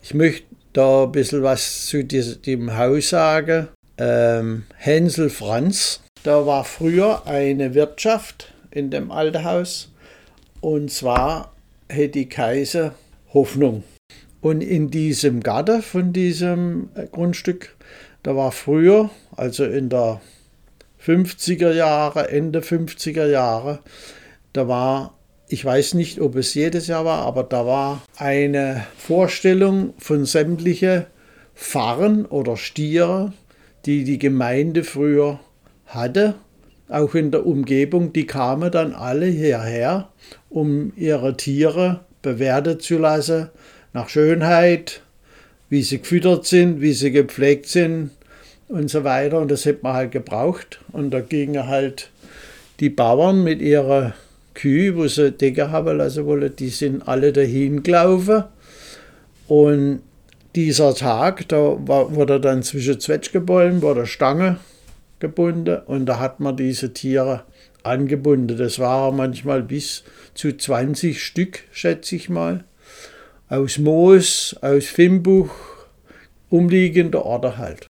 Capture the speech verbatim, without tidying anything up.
Ich möchte da ein bisschen was zu diesem Haus sagen. Ähm, Hänsel Franz, da war früher eine Wirtschaft in dem alten Haus. Und zwar hätte die geheißen Hoffnung. Und in diesem Garten von diesem Grundstück, da war früher, also in der fünfziger Jahre, Ende fünfziger Jahre, da war, ich weiß nicht, ob es jedes Jahr war, aber da war eine Vorstellung von sämtlichen Pfarren oder Stiere, die die Gemeinde früher hatte, auch in der Umgebung, die kamen dann alle hierher, um ihre Tiere bewerten zu lassen, nach Schönheit, wie sie gefüttert sind, wie sie gepflegt sind und so weiter. Und das hätte man halt gebraucht. Und da gingen halt die Bauern mit ihrer Kühe, wo sie Decke haben lassen wollen, die sind alle dahin gelaufen. Und dieser Tag, da war, wurde dann zwischen Zwetschgebäumen, wurde Stange gebunden und da hat man diese Tiere angebunden. Das waren manchmal bis zu zwanzig Stück, schätze ich mal. Aus Moos, aus Fimbuch, umliegende Orte halt.